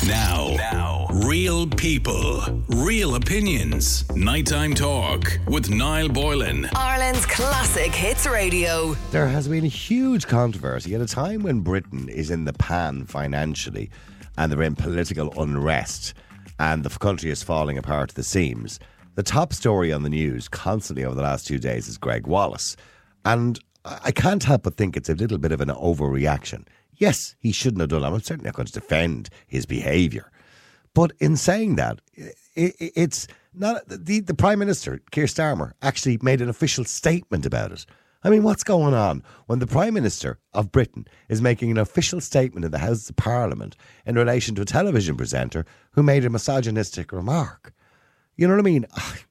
Now, real people, real opinions. Nighttime talk with Niall Boylan. Ireland's classic hits radio. There has been a huge controversy at a time when Britain is in the pan financially and they're in political unrest and the country is falling apart at the seams. The top story on the news constantly over the last 2 days is Greg Wallace. And I can't help but think it's a little bit of an overreaction. Yes, he shouldn't have done that. I'm certainly not going to defend his behaviour. But in saying that, it's not the Prime Minister, Keir Starmer, actually made an official statement about it. I mean, what's going on when the Prime Minister of Britain is making an official statement in the House of Parliament in relation to a television presenter who made a misogynistic remark? You know what I mean?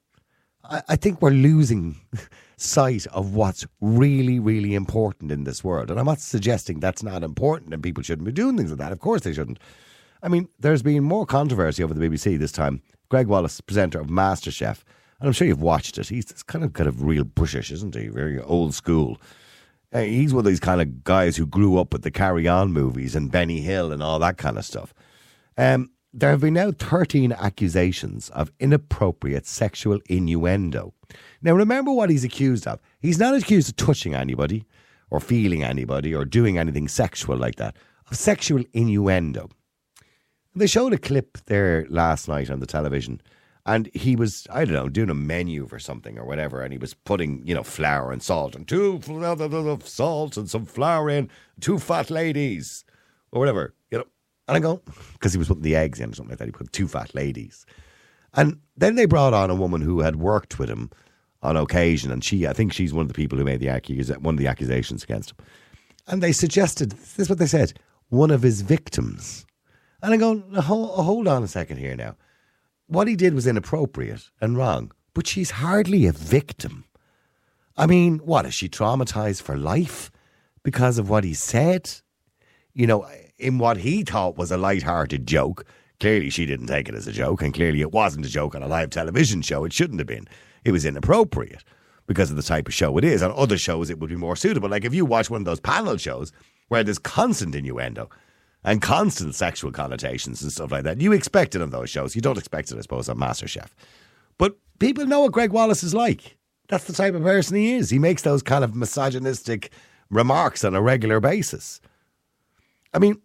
I think we're losing sight of what's really, really important in this world. And I'm not suggesting that's not important and people shouldn't be doing things like that. Of course they shouldn't. I mean, there's been more controversy over the BBC this time. Greg Wallace, presenter of MasterChef, and I'm sure you've watched it. He's kind of real British, isn't he? Very old school. He's one of these kind of guys who grew up with the Carry On movies and Benny Hill and all that kind of stuff. There have been now 13 accusations of inappropriate sexual innuendo. Now, remember what he's accused of. He's not accused of touching anybody or feeling anybody or doing anything sexual like that. Of sexual innuendo. They showed a clip there last night on the television and he was, I don't know, doing a menu for something or whatever, and he was putting, flour and salt and salt and some flour in, 2 fat ladies or whatever, And I go, because he was putting the eggs in or something like that, he put 2 fat ladies. And then they brought on a woman who had worked with him on occasion, and I think she's one of the people who made one of the accusations against him. And they suggested, this is what they said, one of his victims. And I go, hold on a second here now. What he did was inappropriate and wrong, but she's hardly a victim. I mean, what, is she traumatised for life because of what he said? In what he thought was a light-hearted joke. Clearly she didn't take it as a joke, and clearly it wasn't a joke on a live television show. It shouldn't have been. It was inappropriate because of the type of show it is. On other shows it would be more suitable. Like if you watch one of those panel shows where there's constant innuendo and constant sexual connotations and stuff like that, you expect it on those shows. You don't expect it, I suppose, on MasterChef. But people know what Greg Wallace is like. That's the type of person he is. He makes those kind of misogynistic remarks on a regular basis. I mean,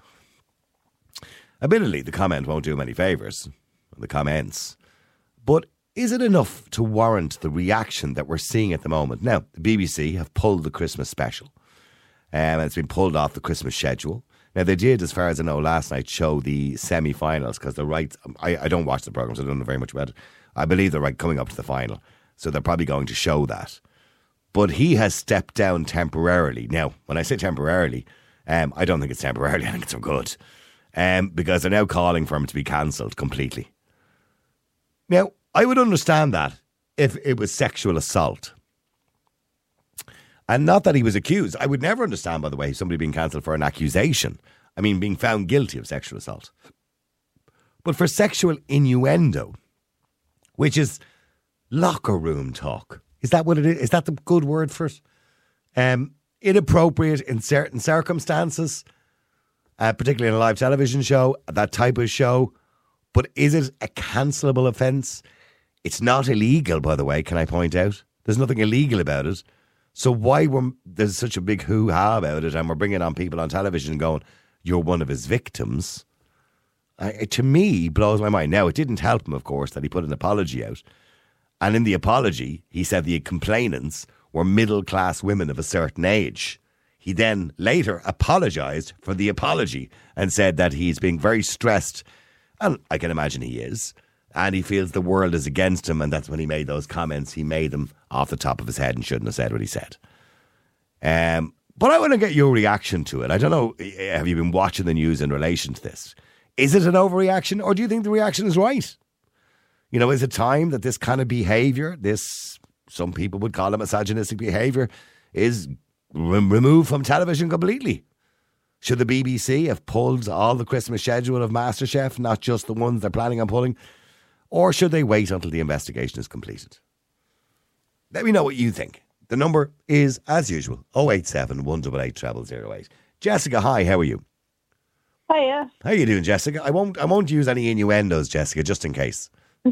admittedly, the comment won't do him any favours, the comments. But is it enough to warrant the reaction that we're seeing at the moment? Now, the BBC have pulled the Christmas special. And it's been pulled off the Christmas schedule. Now, they did, as far as I know, last night show the semi-finals because the rights... I don't watch the programme, so I don't know very much about it. I believe they're coming up to the final. So they're probably going to show that. But he has stepped down temporarily. Now, when I say temporarily... I don't think it's temporarily. I think it's for good. Because they're now calling for him to be cancelled completely. Now, I would understand that if it was sexual assault. And not that he was accused. I would never understand, by the way, somebody being cancelled for an accusation. I mean, being found guilty of sexual assault. But for sexual innuendo, which is locker room talk. Is that what it is? Is that the good word for it? Inappropriate in certain circumstances, particularly in a live television show, that type of show. But is it a cancelable offence? It's not illegal, by the way, can I point out? There's nothing illegal about it. So why there's such a big hoo-ha about it and we're bringing on people on television going, you're one of his victims? It, to me, blows my mind. Now, it didn't help him, of course, that he put an apology out. And in the apology, he said the complainants were middle-class women of a certain age. He then later apologised for the apology and said that he's being very stressed, and I can imagine he is, and he feels the world is against him, and that's when he made those comments. He made them off the top of his head and shouldn't have said what he said. But I want to get your reaction to it. I don't know, have you been watching the news in relation to this? Is it an overreaction, or do you think the reaction is right? Is it time that this kind of behaviour, some people would call it misogynistic behaviour, is removed from television completely? Should the BBC have pulled all the Christmas schedule of MasterChef, not just the ones they're planning on pulling? Or should they wait until the investigation is completed? Let me know what you think. The number is, as usual, 087 188 0008. Jessica, hi, how are you? Hiya. How you doing, Jessica? I won't use any innuendos, Jessica, just in case.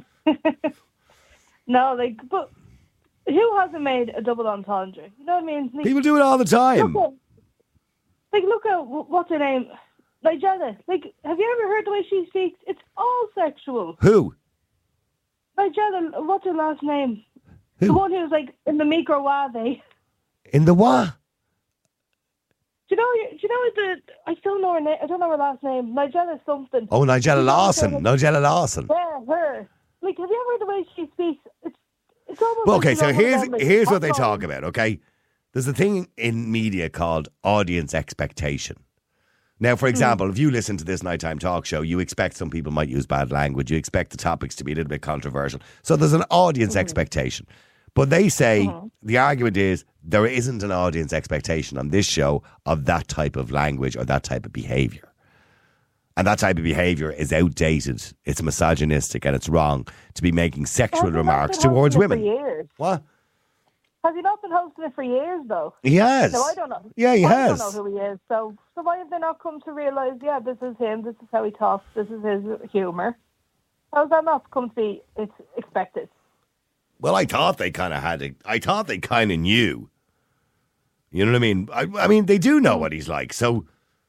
No, but who hasn't made a double entendre? You know what I mean? People do it all the time. Look at what's her name? Nigella. Have you ever heard the way she speaks? It's all sexual. Who? Nigella, what's her last name? Who? The one who's in the microwave. In the what? Do you know I still know her name. I don't know her last name. Nigella something. Oh, Nigella Lawson. Nigella Lawson. Yeah, her. Have you ever heard the way she speaks? It's almost. Well, okay, like, so here's what they hot talk dog. about, okay? There's a thing in media called audience expectation. Now, for example, if you listen to this nighttime talk show, you expect some people might use bad language. You expect the topics to be a little bit controversial. So there's an audience expectation. But they say the argument is there isn't an audience expectation on this show of that type of language or that type of behaviour. And that type of behaviour is outdated. It's misogynistic and it's wrong to be making sexual remarks towards women. For years. What? Has he not been hosting it for years, though? He has. No, I don't know. Yeah, he has. I don't know who he is. So why have they not come to realise, this is him, this is how he talks, this is his humour? How has that not come to be expected? Well, I thought they kind of had it. I thought they kind of knew. You know what I mean? I mean, they do know what he's like. So,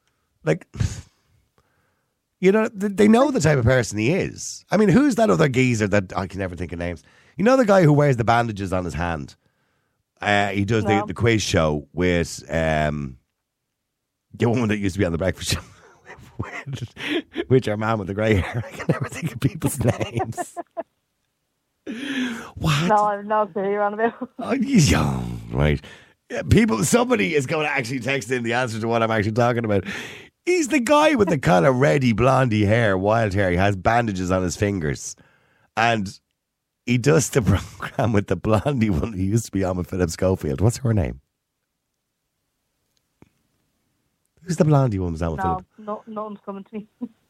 they know the type of person he is. I mean, who's that other geezer that I can never think of names? You know the guy who wears the bandages on his hand? He does the quiz show with the woman that used to be on the breakfast show with your man with the grey hair. I can never think of people's names. What? No, I'm not sure you're on about. Oh, he's young, right? Somebody is going to actually text in the answer to what I'm actually talking about. He's the guy with the kind of reddy, blondie hair, wild hair. He has bandages on his fingers. And he does the program with the blondie one who used to be on with Philip Schofield. What's her name? Who's the blondie one who's on with Philip? No one's coming to me.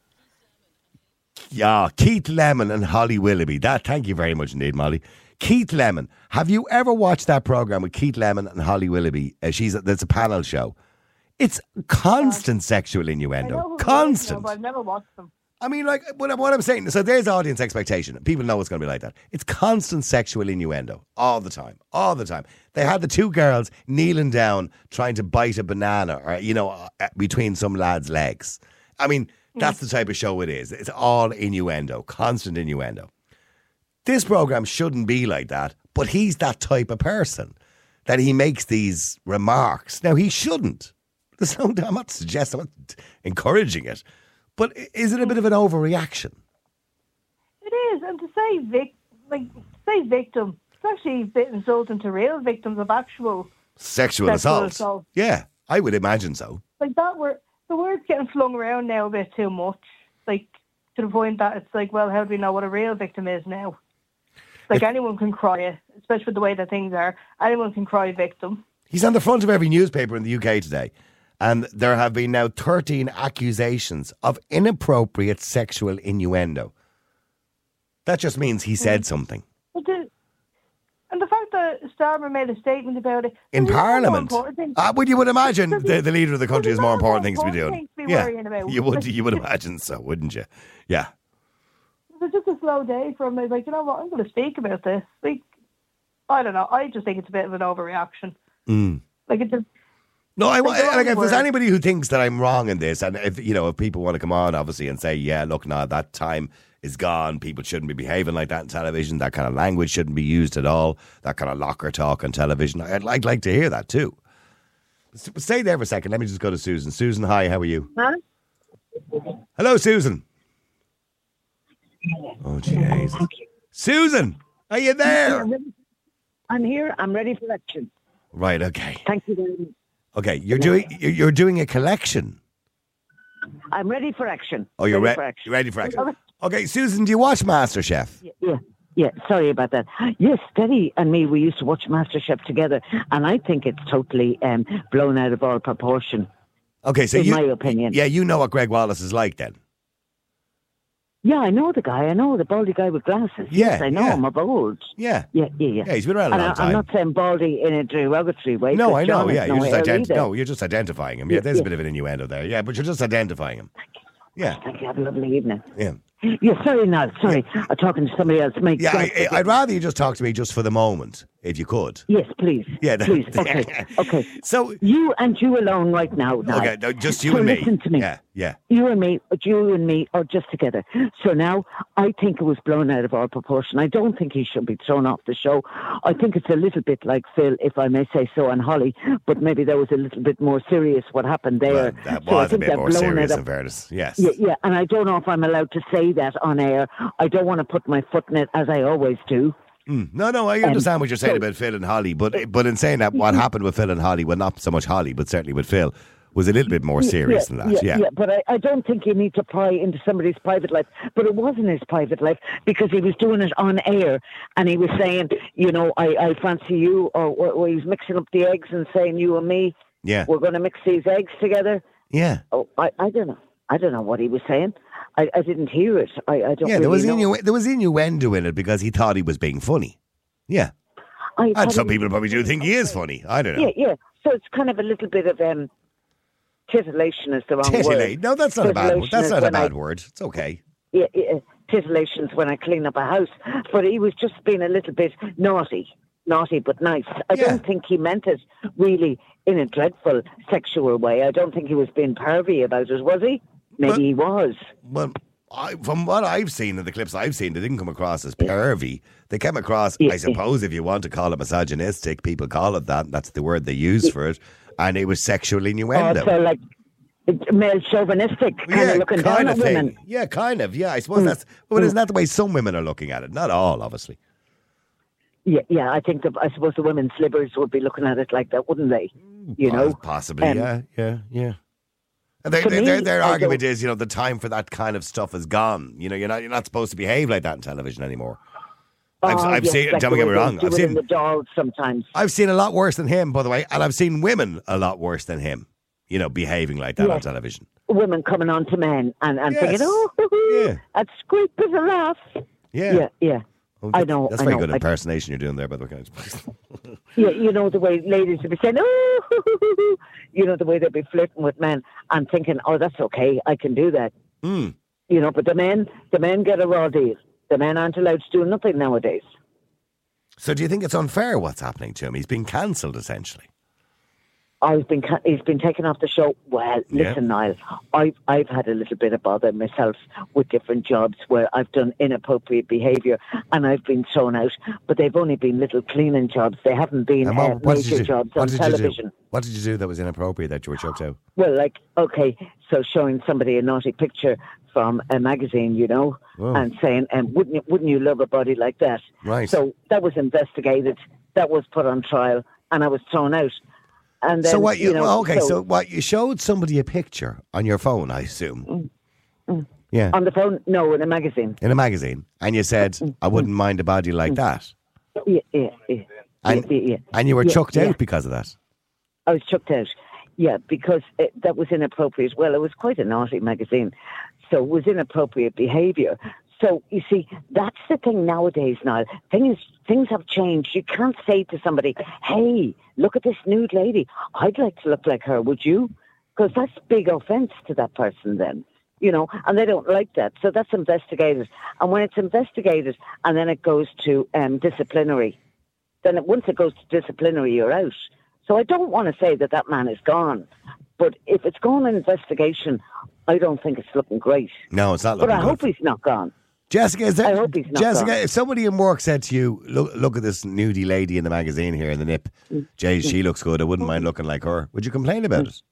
Yeah, Keith Lemon and Holly Willoughby. Thank you very much indeed, Molly. Keith Lemon. Have you ever watched that program with Keith Lemon and Holly Willoughby? That's a panel show. It's constant sexual innuendo. Constant. But I've never watched them. I mean, what I'm saying. So there's audience expectation. People know it's going to be like that. It's constant sexual innuendo all the time. All the time. They had the two girls kneeling down trying to bite a banana, or between some lad's legs. I mean. That's the type of show it is. It's all innuendo, constant innuendo. This program shouldn't be like that, but he's that type of person that he makes these remarks. Now, he shouldn't. I'm not suggesting, I'm not encouraging it, but is it a bit of an overreaction? It is, and to say victim, it's actually a bit insulting to real victims of actual sexual assault. Yeah, I would imagine so. The word's getting flung around now a bit too much. To the point that it's how do we know what a real victim is now? Anyone can cry, especially with the way that things are. Anyone can cry victim. He's on the front of every newspaper in the UK today. And there have been now 13 accusations of inappropriate sexual innuendo. That just means he said something. And the fact that Starmer made a statement about it in Parliament, well, you would imagine the leader of the country has more important things to be doing. You would imagine so, wouldn't you? Yeah. It's just a slow day for him. He's like, you know what? I'm going to speak about this. I don't know. I just think it's a bit of an overreaction. It's just. No, if there's anybody who thinks that I'm wrong in this, and if people want to come on, obviously, and say, yeah, look, now that time is gone. People shouldn't be behaving like that on television. That kind of language shouldn't be used at all. That kind of locker talk on television. I'd like to hear that too. Stay there for a second. Let me just go to Susan. Susan, hi, how are you? Huh? Hello, Susan. Oh, jeez. Susan, are you there? I'm here. I'm ready for action. Right, okay. Thank you very much. Okay, you're doing a collection. I'm ready for action. Oh, you're ready for action. Okay, Susan, do you watch MasterChef? Yeah. Sorry about that. Yes, Steady and me, we used to watch MasterChef together, and I think it's totally blown out of all proportion. Okay, so in my opinion. Yeah, you know what Greg Wallace is like then. Yeah, I know the guy. I know the baldy guy with glasses. Yeah, yes, I know him of old. Yeah. Yeah, he's been around a long time. I'm not saying baldy in a derogatory way. No, I know. Yeah, you're just identifying him. Yeah, there's a bit of an innuendo there. Yeah, but you're just identifying him. Yeah. Thank you. Have a lovely evening. Yeah. Yeah, sorry, Niall. Sorry. I'm talking to somebody else. Mate, Yeah, I'd rather you just talk to me just for the moment, if you could. Yes, please. Yeah. Please. Okay. Okay. So You and you alone right now. Niall. okay, no, just you So and me. listen to me. Yeah. You and me are just together. So now I think it was blown out of all proportion. I don't think he should be thrown off the show. I think it's a little bit like Phil, if I may say so, and Holly, but maybe there was a little bit more serious what happened there. Well, that So I was a think bit they're more blown serious, it up. in fairness. Yes. Yeah, and I don't know if I'm allowed to say that on air. I don't want to put my foot in it, as I always do. No, I understand what you're saying about Phil and Holly, but in saying that, what happened with Phil and Holly, well, not so much Holly, but certainly with Phil, was a little bit more serious than that. Yeah. But I don't think you need to pry into somebody's private life. But it wasn't his private life because he was doing it on air and he was saying, I fancy you, or he was mixing up the eggs and saying you and me, we're going to mix these eggs together. Yeah. Oh, I don't know. I don't know what he was saying. I didn't hear it. I don't Yeah, there really was know. there was innuendo in it because he thought he was being funny. Yeah. And some people probably do think he is funny. I don't know. Yeah. So it's kind of a little bit of titillation is the wrong Titillate. word. No, that's not a bad word. Titillation That's is not a when bad word. It's okay. Yeah, titillation's when I clean up a house. But he was just being a little bit naughty but nice. I don't think he meant it really in a dreadful sexual way. I don't think he was being pervy about it, was he? Maybe he was. Well, from what I've seen in the clips I've seen, they didn't come across as pervy. They came across, I suppose, if you want to call it misogynistic, people call it that. That's the word they use for it. And it was sexual innuendo. Oh, so like male chauvinistic, kind of looking down at women. Thing. Yeah, kind of. Yeah, I suppose that's. But isn't that the way some women are looking at it? Not all, obviously. Yeah. I think I suppose the women's slippers would be looking at it like that, wouldn't they? Possibly. Yeah. And their argument is, the time for that kind of stuff is gone. You're not supposed to behave like that in television anymore. I've seen. Like don't get me wrong. I've seen the dolls sometimes. I've seen a lot worse than him, by the way, and I've seen women a lot worse than him. Behaving like that on television. Women coming on to men and thinking, that's great, there's a laugh. Yeah. Well, I know. That's very good impersonation you're doing there, by the way. Yeah, the way ladies would be saying, the way they'd be flirting with men and thinking, that's okay, I can do that. But the men get a raw deal. The men aren't allowed to do nothing nowadays. So do you think it's unfair what's happening to him? He's been cancelled, essentially. He's been taken off the show. Well, listen, Niall, I've had a little bit of bother myself with different jobs where I've done inappropriate behaviour and I've been thrown out, but they've only been little cleaning jobs. They haven't been major jobs on television. What did you do that was inappropriate that you were chucked out? Well, so showing somebody a naughty picture from a magazine, and saying, wouldn't you love a body like that? Right. So that was investigated, that was put on trial, and I was thrown out. And then, so you showed somebody a picture on your phone, I assume. Yeah. On the phone? No, in a magazine. In a magazine. And you said, I wouldn't mind a body like that. Yeah. And you were chucked out because of that. I was chucked out. Yeah, because that was inappropriate. Well, it was quite a naughty magazine. So it was inappropriate behaviour. So, you see, that's the thing nowadays, Niall. Things have changed. You can't say to somebody, hey, look at this nude lady. I'd like to look like her, would you? Because that's big offence to that person then, and they don't like that. So that's investigated. And when it's investigated and then it goes to disciplinary, once it goes to disciplinary, you're out. So I don't want to say that man is gone. But if it's gone in investigation, I don't think it's looking great. No, it's not looking good. But I hope he's not gone. Jessica, I hope he's not Jessica, gone. if somebody in work said to you, look at this nudie lady in the magazine here in the nip, Jay, she looks good, I wouldn't mind looking like her, would you complain about it?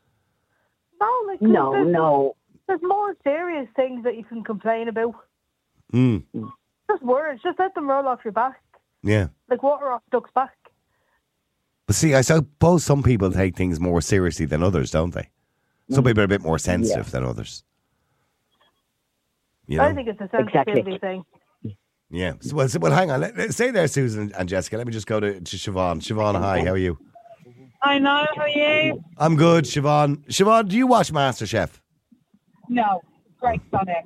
No. There's more serious things that you can complain about. Just words. Just let them roll off your back. Yeah. Like water off duck's back. But see, I suppose some people take things more seriously than others, don't they? Some people are a bit more sensitive than others. I think it's a sensitivity thing. Yeah. Well, hang on. Stay there, Susan and Jessica. Let me just go to Siobhan. Siobhan, hi. How are you? I know. How are you? I'm good, Siobhan. Siobhan, do you watch MasterChef? No. Great on it.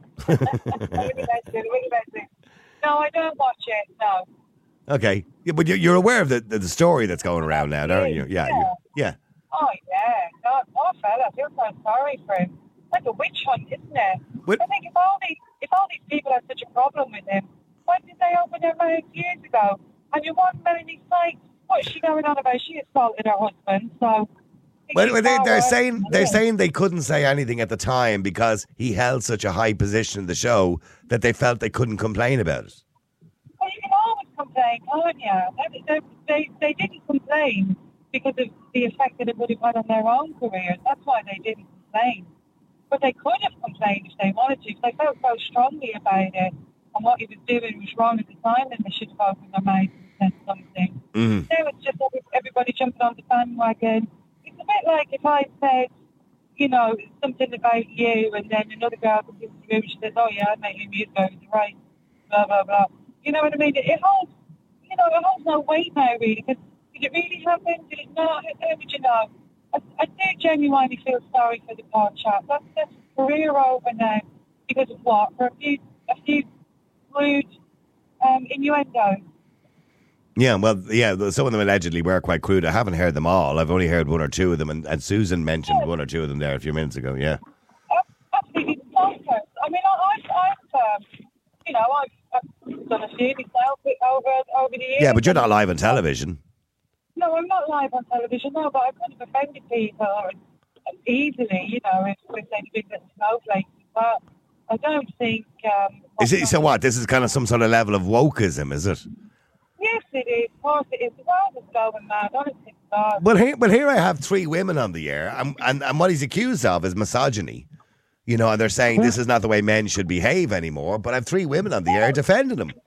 No, I don't watch it. No. Okay. Yeah, but you're aware of the story that's going around now, aren't you? Yeah. Oh, yeah. God, poor fella. I feel so sorry for him. like a witch hunt, isn't it? But- I think if all these people have such a problem with him, why did they open their mouths years ago? And you want Melanie Sykes, what is she going on about? She assaulted her husband, so... Well, they're saying they couldn't say anything at the time because he held such a high position in the show that they felt they couldn't complain about it. Well, you can always complain, can't you? They didn't complain because of the effect that it would have had on their own careers. That's why they didn't complain. But they could have complained if they wanted to, because they felt so strongly about it and what he was doing was wrong at the time, and they should have opened their mouths and said something. Mm. Now it's just everybody jumping on the bandwagon. It's a bit like if I said, you know, something about you, and then another girl comes into the room and she says, oh yeah, I met you years ago, it was right, blah, blah, blah. You know what I mean? It holds no weight now, really, because did it really happen? Did it not? How would you know? I do genuinely feel sorry for the poor chap. That's his career over now because of what? For a few rude innuendos. Yeah, well, yeah, some of them allegedly were quite crude. I haven't heard them all. I've only heard one or two of them, and Susan mentioned one or two of them there a few minutes ago, yeah. Absolutely bonkers. I mean, I've done a few myself over the years. Yeah, but you're not live on television. No, I'm not live on television, no, but I could have offended people easily, you know, if they'd been little snowflakes. But I don't think... So what, this is kind of some sort of level of wokeism, is it? Yes, it is. Of course it is. The world is going mad, honestly. Well, here I have 3 women on the air, and what he's accused of is misogyny. You know, and they're saying this is not the way men should behave anymore, but I have 3 women on the air defending him.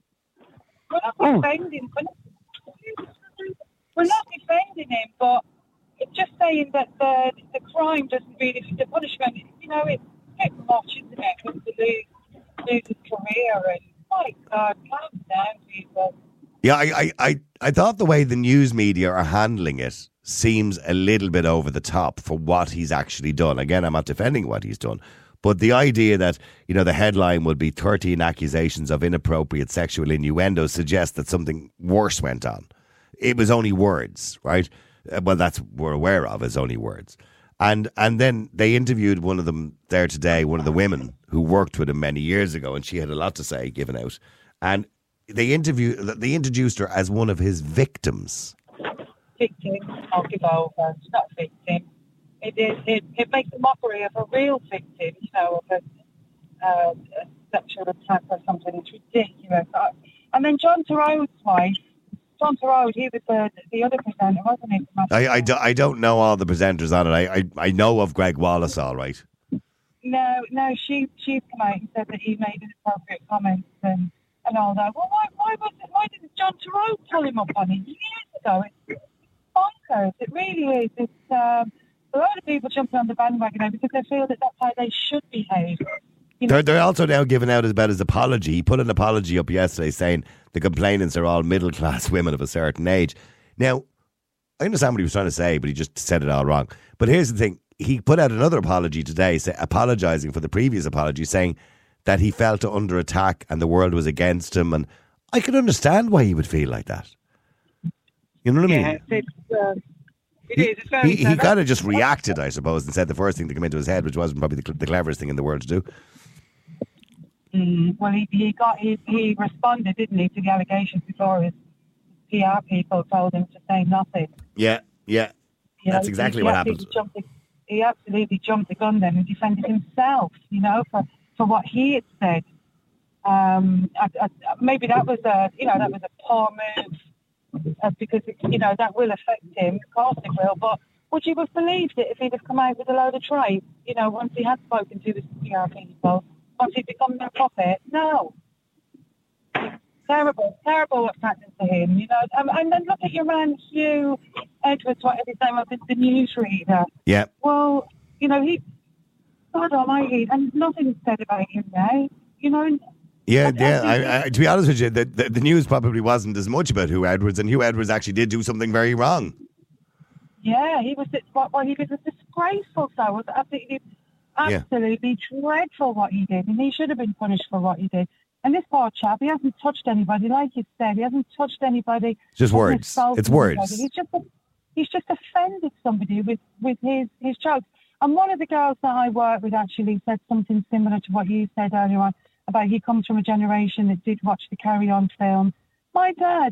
We're not defending him, but it's just saying that the crime doesn't really, the punishment, you know, it's a bit much, isn't it, to lose his career, and my God, calm down, people. Yeah, I thought the way the news media are handling it seems a little bit over the top for what he's actually done. Again, I'm not defending what he's done, but the idea that, you know, the headline would be 13 accusations of inappropriate sexual innuendo suggests that something worse went on. It was only words, right? Well, that's what we're aware of is only words. And then they interviewed one of them there today, one of the women who worked with him many years ago, and she had a lot to say given out. And they introduced her as one of his victims. Victim, I'll give over. It's not a victim. It makes a mockery of a real victim, you know, of a sexual attack or something. It's ridiculous. And then John Turow's wife, John Turowd, he was the other presenter, wasn't he? I don't know all the presenters on it. I know of Greg Wallace, all right. No, she's come out and said that he made inappropriate comments and all that. Well, why didn't John Turowd pull him up on it years ago? It's bonkers. It really is. It's a lot of people jumping on the bandwagon now because they feel that that's how they should behave. You know? They're also now giving out about his apology. He put an apology up yesterday saying the complainants are all middle-class women of a certain age. Now, I understand what he was trying to say, but he just said it all wrong. But here's the thing. He put out another apology today, apologising for the previous apology, saying that he felt under attack and the world was against him. And I can understand why he would feel like that. You know what I mean? He kind of just reacted, I suppose, and said the first thing to come into his head, which wasn't probably the cleverest thing in the world to do. Well, he responded, didn't he, to the allegations before his PR people told him to say nothing. Yeah. That's exactly what happened. He absolutely jumped the gun then and defended himself, you know, for what he had said. Maybe that was a poor move because that will affect him. Of course it will. But would you have believed it if he'd have come out with a load of tripe? You know, once he had spoken to the PR people, once he'd become their puppet? No. Terrible what's happening to him, you know. And then look at your man Hugh Edwards, whatever his name was, the newsreader. Yeah. Well, you know, God almighty, and nothing's said about him now, you know. Yeah. To be honest with you, the news probably wasn't as much about Hugh Edwards, and Hugh Edwards actually did do something very wrong. Yeah, he was disgraceful, so it was absolutely dreadful what he did, and he should have been punished for what he did. And this poor chap, he hasn't touched anybody, like you said. He hasn't touched anybody. Just words. It's words. He's just offended somebody with his jokes. And one of the girls that I work with actually said something similar to what you said earlier on about he comes from a generation that did watch the Carry On film. My dad,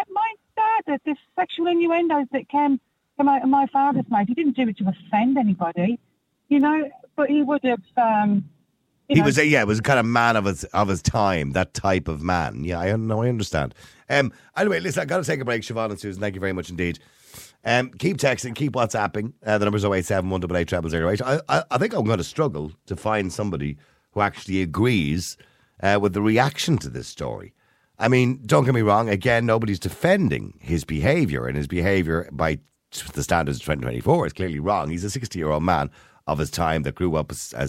the sexual innuendos that came out of my father's mouth, he didn't do it to offend anybody, you know, but he would have. He was a kind of man of his time, that type of man. Yeah, I understand. Anyway, listen, I've got to take a break. Siobhan and Susan, thank you very much indeed. Keep texting, keep WhatsApping. The number's 087 188 0008. I think I'm going to struggle to find somebody who actually agrees with the reaction to this story. I mean, don't get me wrong, again, nobody's defending his behaviour, and his behaviour by the standards of 2024 is clearly wrong. He's a 60-year-old man of his time that grew up, as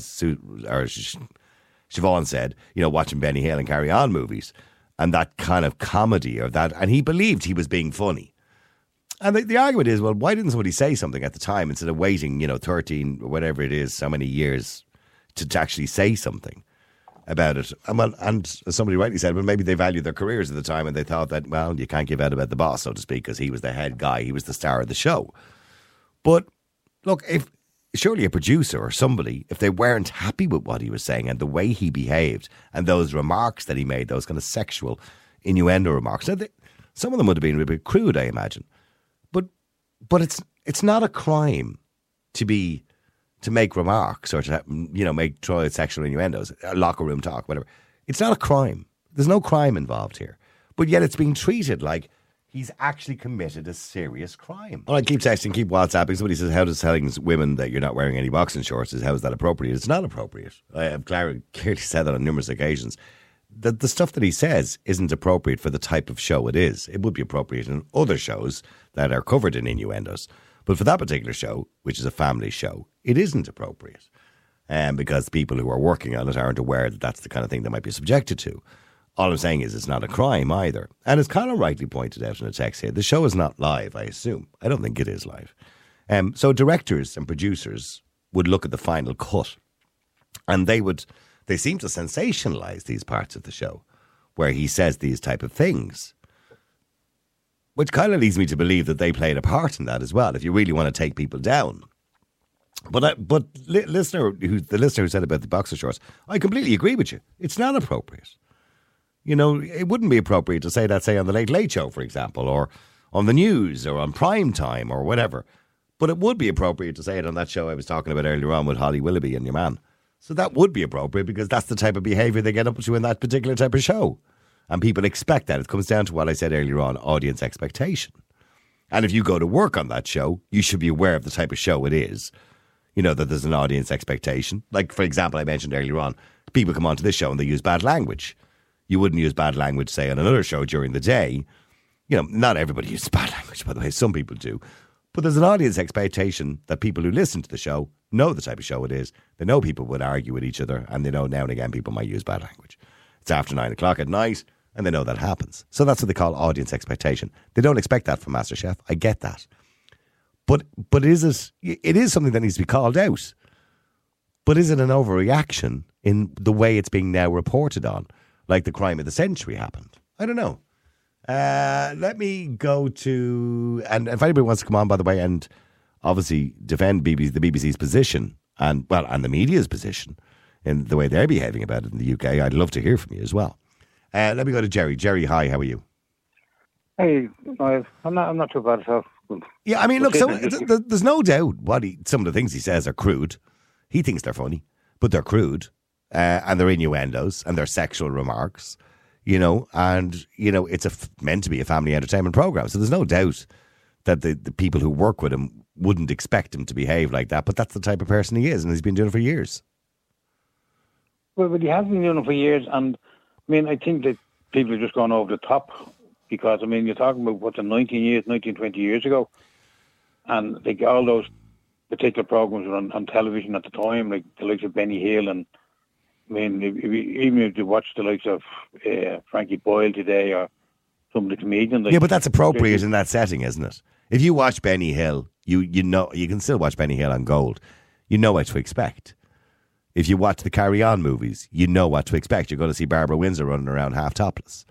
Siobhan said, you know, watching Benny Hill and Carry On movies, and that kind of comedy or that, and he believed he was being funny. And the argument is, well, why didn't somebody say something at the time instead of waiting, 13 or whatever it is, so many years to actually say something about it? And as somebody rightly said, well, maybe they valued their careers at the time and they thought that, well, you can't give out about the boss, so to speak, because he was the head guy, he was the star of the show. But look, surely a producer or somebody, if they weren't happy with what he was saying and the way he behaved and those remarks that he made, those kind of sexual innuendo remarks, some of them would have been a bit crude, I imagine. But it's not a crime to make remarks or to make sexual innuendos, locker room talk, whatever. It's not a crime. There's no crime involved here. But yet it's being treated like he's actually committed a serious crime. All right, keep texting, keep WhatsApping. Somebody says, how does telling women that you're not wearing any boxing shorts, how is that appropriate? It's not appropriate. I have clearly said that on numerous occasions. The stuff that he says isn't appropriate for the type of show it is. It would be appropriate in other shows that are covered in innuendos. But for that particular show, which is a family show, it isn't appropriate. Because people who are working on it aren't aware that that's the kind of thing they might be subjected to. All I'm saying is it's not a crime either. And as Conor rightly pointed out in a text here, the show is not live, I assume. I don't think it is live. So directors and producers would look at the final cut and they seem to sensationalise these parts of the show where he says these type of things, which kind of leads me to believe that they played a part in that as well, if you really want to take people down. But the listener who said about the boxer shorts, I completely agree with you. It's not appropriate. It wouldn't be appropriate to say that, say, on the Late Late Show, for example, or on the news, or on prime time, or whatever. But it would be appropriate to say it on that show I was talking about earlier on with Holly Willoughby and your man. So that would be appropriate because that's the type of behaviour they get up to in that particular type of show. And people expect that. It comes down to what I said earlier on, audience expectation. And if you go to work on that show, you should be aware of the type of show it is. That there's an audience expectation. Like, for example, I mentioned earlier on, people come onto this show and they use bad language. You wouldn't use bad language, say, on another show during the day. Not everybody uses bad language, by the way. Some people do. But there's an audience expectation that people who listen to the show know the type of show it is. They know people would argue with each other, and they know now and again people might use bad language. It's after 9 o'clock at night, and they know that happens. So that's what they call audience expectation. They don't expect that from MasterChef. I get that. But it is something that needs to be called out. But is it an overreaction in the way it's being now reported on? Like the crime of the century happened? I don't know. Let me go to... And if anybody wants to come on, by the way, and obviously defend the BBC's position and the media's position in the way they're behaving about it in the UK, I'd love to hear from you as well. Let me go to Jerry. Jerry, hi, how are you? Hey, I'm not too bad at all. Yeah, I mean, look, there's no doubt some of the things he says are crude. He thinks they're funny, but they're crude, and they're innuendos, and they're sexual remarks, and, it's meant to be a family entertainment program. So there's no doubt that the people who work with him wouldn't expect him to behave like that, but that's the type of person he is, and he's been doing it for years. Well, but he has been doing it for years, and, I think that people are just going over the top. Because, you're talking about, 20 years ago. And, all those particular programs were on television at the time, like the likes of Benny Hill. And, even if you watch the likes of Frankie Boyle today or some of the comedians. Yeah, but that's appropriate in that setting, isn't it? If you watch Benny Hill, you can still watch Benny Hill on Gold. You know what to expect. If you watch the Carry On movies, you know what to expect. You're going to see Barbara Windsor running around half topless.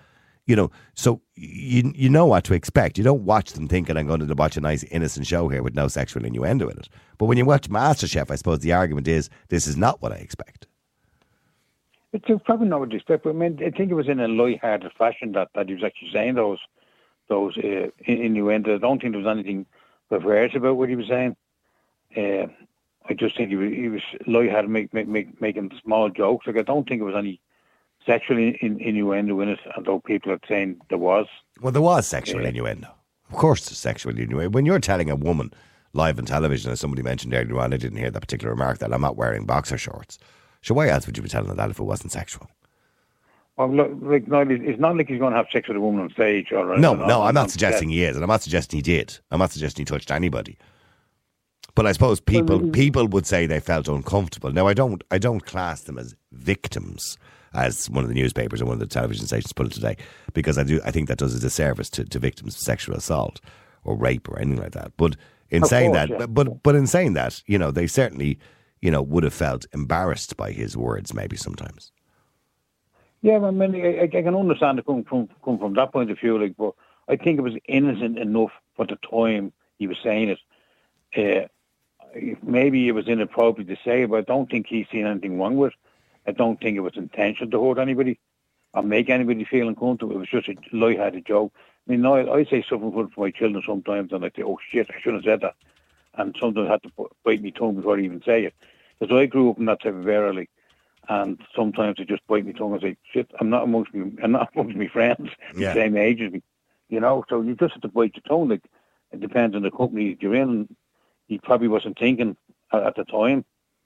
So you know what to expect. You don't watch them thinking I'm going to watch a nice innocent show here with no sexual innuendo in it. But when you watch MasterChef, I suppose the argument is this is not what I expect. It's probably not what you expect, but I mean, I think it was in a light-hearted fashion that he was actually saying those innuendo. I don't think there was anything perverse about what he was saying. I just think he was light-hearted, making small jokes. Like, I don't think it was any sexual innuendo in it, although people are saying there was. Well, there was sexual innuendo. Of course there's sexual innuendo. When you're telling a woman live on television, as somebody mentioned earlier on, I didn't hear that particular remark, that I'm not wearing boxer shorts. So why else would you be telling her that if it wasn't sexual? Well, look, it's not like he's going to have sex with a woman on stage. No, I'm not suggesting he is, and I'm not suggesting he did. I'm not suggesting he touched anybody. But I suppose people would say they felt uncomfortable. Now, I don't class them as victims, as one of the newspapers or one of the television stations put it today, because I think that does a disservice to victims of sexual assault or rape or anything like that. But in saying that, they certainly, would have felt embarrassed by his words maybe sometimes. Yeah, I mean, I can understand it come from that point of view, but I think it was innocent enough for the time he was saying it. Maybe it was inappropriate to say it, but I don't think he's seen anything wrong with it. I don't think it was intentional to hurt anybody or make anybody feel uncomfortable. It was just a light-hearted joke. I mean, I say something good for my children sometimes, and I say, oh shit, I shouldn't have said that. And sometimes I have to bite my tongue before I even say it. Because I grew up in that type of era, and sometimes I just bite my tongue and say, shit, I'm not amongst my friends the same age as me. So you just have to bite your tongue. It depends on the company that you're in. He probably wasn't thinking at the time,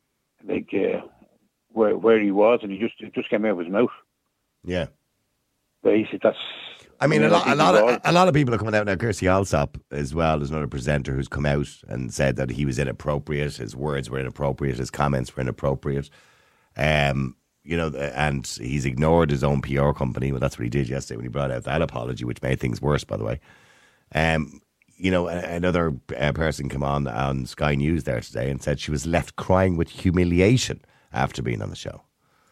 where he was, and it just came out of his mouth. Yeah. Basically, that's. I mean, a lot of people are coming out now. Kirsty Allsop, as well, is another presenter who's come out and said that he was inappropriate. His words were inappropriate. His comments were inappropriate. And he's ignored his own PR company. Well, that's what he did yesterday when he brought out that apology, which made things worse, by the way. Another person came on Sky News there today and said she was left crying with humiliation after being on the show.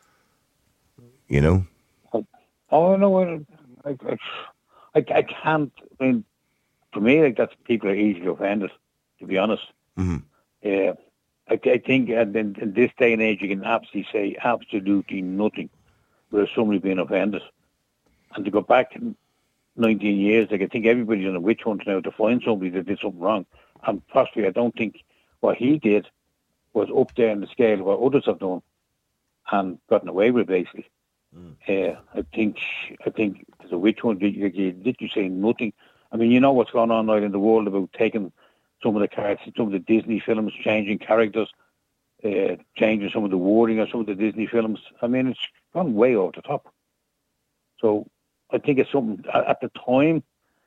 Oh, no, I can't. I mean, for me, that's people are easily offended, to be honest. Mm-hmm. I think in this day and age, you can absolutely say absolutely nothing without somebody being offended. And to go back 19 years, I think everybody's on a witch hunt now to find somebody that did something wrong. And possibly, I don't think what he did was up there in the scale of what others have done and gotten away with, basically. I think there's a witch hunt. You say nothing. I mean, you know what's going on now in the world about taking some of the characters, some of the Disney films, changing characters, changing some of the wording of some of the Disney films. I mean, it's gone way over the top. So I think it's something at the time.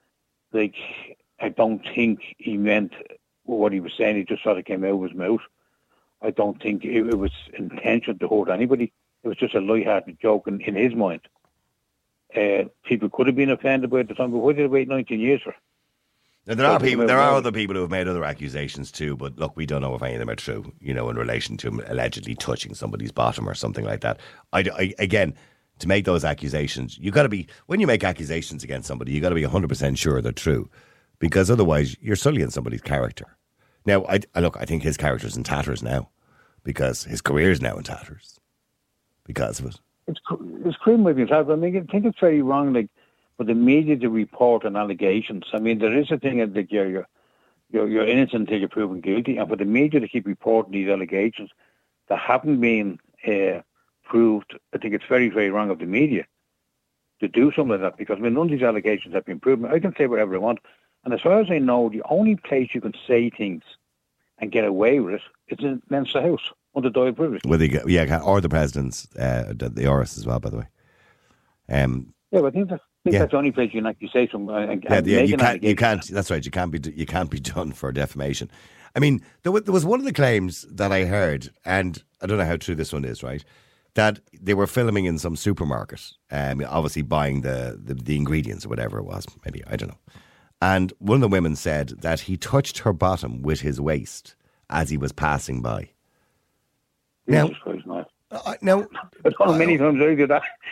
I don't think he meant what he was saying. He just sort of came out of his mouth. I don't think it was intention to hurt anybody. It was just a light-hearted joke in his mind. People could have been offended by it at the time, but why did they wait 19 years for? Now, there are other people who have made other accusations too, but look, we don't know if any of them are true, in relation to him allegedly touching somebody's bottom or something like that. Again, to make those accusations, when you make accusations against somebody, you got to be 100% sure they're true, because otherwise you're sullying somebody's character. Now, I think his character's in tatters now, because his career's now in tatters because of it. His career might be in tatters. I mean, I think it's very wrong, for the media to report on allegations. I mean, there is a thing that you're innocent until you're proven guilty, and for the media to keep reporting these allegations that haven't been proved, I think it's very, very wrong of the media to do something like that, because none of these allegations have been proven. I can say whatever I want, and as far as I know, the only place you can say things and get away with it is in Leinster House under Dáil Privilege. Or the president's, the Oris as well, by the way. But I think that's the only place you can actually say something. You can't. That's right. You can't be done for defamation. I mean, there was one of the claims that I heard, and I don't know how true this one is, right? That they were filming in some supermarket, obviously buying the ingredients or whatever it was. Maybe, I don't know. And one of the women said that he touched her bottom with his waist as he was passing by. Jesus Christ, no. Now, I don't know many times I did that.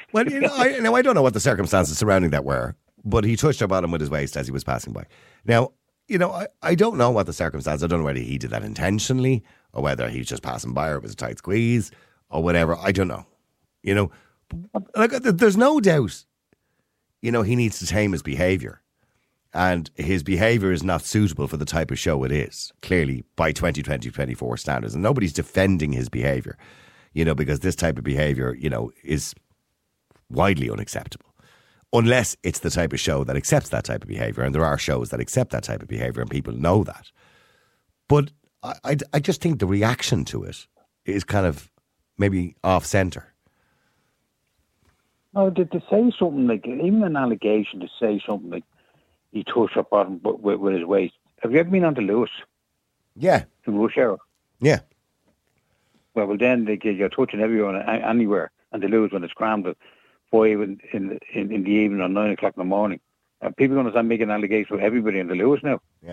Well, I don't know what the circumstances surrounding that were, but he touched her bottom with his waist as he was passing by. Now, I don't know what the circumstances. I don't know whether he did that intentionally or whether he was just passing by or it was a tight squeeze or whatever. I don't know. Like, there's no doubt, he needs to tame his behaviour. And his behaviour is not suitable for the type of show it is, clearly, by 2024 standards. And nobody's defending his behaviour, because this type of behaviour, is widely unacceptable. Unless it's the type of show that accepts that type of behaviour. And there are shows that accept that type of behaviour and people know that. But I just think the reaction to it is kind of maybe off-centre. No, to say something like, even an allegation to say something like, he touched her bottom with his waist. Have you ever been on the Lewis? Yeah. In rush hour? Yeah. Well, then you're touching everyone anywhere. And the Lewis when it's scrambled 5 in the evening or 9 o'clock in the morning. People are going to start making allegations with everybody in the Lewis now. Yeah.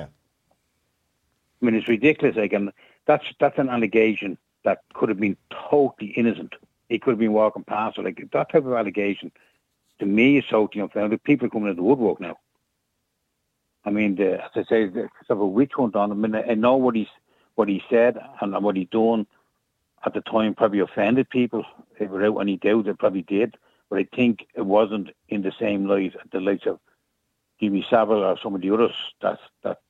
I mean, it's ridiculous. Like, and that's an allegation that could have been totally innocent. He could have been walking past her. Like, that type of allegation, to me, is totally unfair. The people are coming into the woodwork now. I mean, as I say, there's sort of a witch hunt on him. I mean, I know what he said and what he done at the time probably offended people. Without any doubt, it probably did. But I think it wasn't in the same light as the likes of Jimmy Savile or some of the others that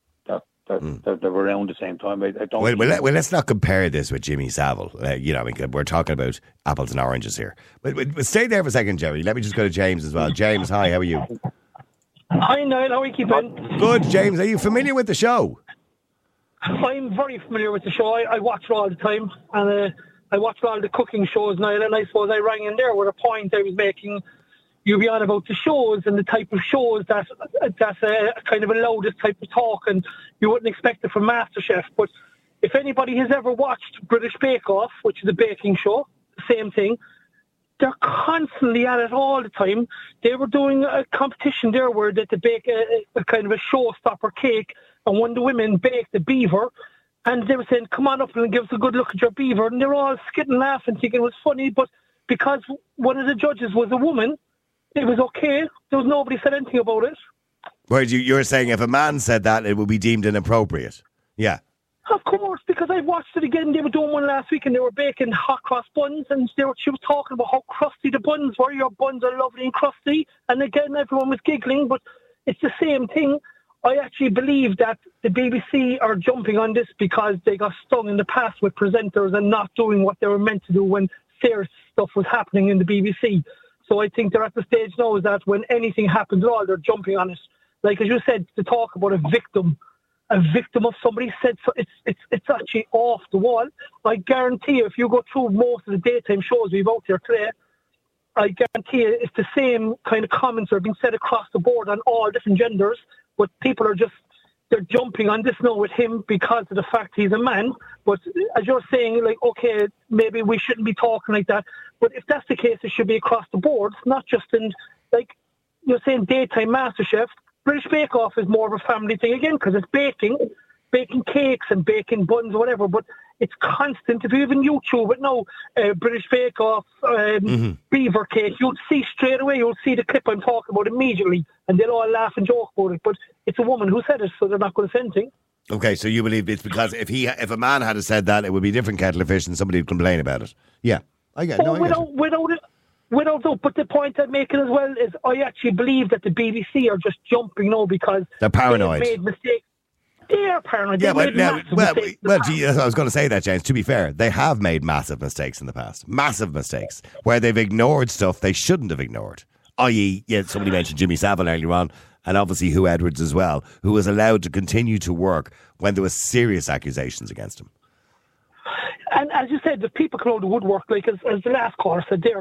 were around the same time. I don't. Well, let's not compare this with Jimmy Savile. We're talking about apples and oranges here. But stay there for a second, Jerry. Let me just go to James as well. James, hi, how are you? Hi, Niall. How are you keeping? Good, James. Are you familiar with the show? I'm very familiar with the show. I watch it all the time, and I watch all the cooking shows, Niall, and I suppose I rang in there with a point I was making. You be on about the shows and the type of shows that's kind of allow this type of talk, and you wouldn't expect it from MasterChef. But if anybody has ever watched British Bake Off, which is a baking show, same thing, they're constantly at it all the time. They were doing a competition there where they had to bake a kind of a showstopper cake, and one of the women baked a beaver, and they were saying, come on up and give us a good look at your beaver. And they were all skitting, laughing, thinking it was funny, but because one of the judges was a woman, it was okay. There was nobody said anything about it. Whereas you're saying if a man said that, it would be deemed inappropriate. Yeah. Of course, because I watched it again. They were doing one last week and they were baking hot cross buns, and she was talking about how crusty the buns were. Your buns are lovely and crusty. And again, everyone was giggling, but it's the same thing. I actually believe that the BBC are jumping on this because they got stung in the past with presenters and not doing what they were meant to do when serious stuff was happening in the BBC. So I think they're at the stage now is that when anything happens at all, they're jumping on it. Like as you said, to talk about a victim of somebody said, so it's actually off the wall. I guarantee you, if you go through most of the daytime shows we've out there today, I guarantee you it's the same kind of comments that are being said across the board on all different genders, but people are they're jumping on this now with him because of the fact he's a man. But as you're saying, like, okay, maybe we shouldn't be talking like that. But if that's the case, it should be across the board, not just in, like, you're saying daytime MasterChef. British Bake Off is more of a family thing again because it's baking cakes and baking buns or whatever, but it's constant. If you even YouTube it now, British Bake Off, beaver cake, you'll see straight away, you'll see the clip I'm talking about immediately, and they'll all laugh and joke about it, but it's a woman who said it, so they're not going to say anything. Okay, so you believe it's because if a man had said that, it would be a different kettle of fish and somebody would complain about it. Yeah, I get it. Without doubt, but the point I'm making as well is I actually believe that the BBC are just jumping now because they're paranoid. They've made mistakes. They are paranoid. Yeah, I was going to say that, James. To be fair, they have made massive mistakes in the past. Massive mistakes where they've ignored stuff they shouldn't have ignored. I.e., somebody mentioned Jimmy Savile earlier on, and obviously Hugh Edwards as well, who was allowed to continue to work when there was serious accusations against him. And as you said, the people come out of the woodwork, like as the last caller said there,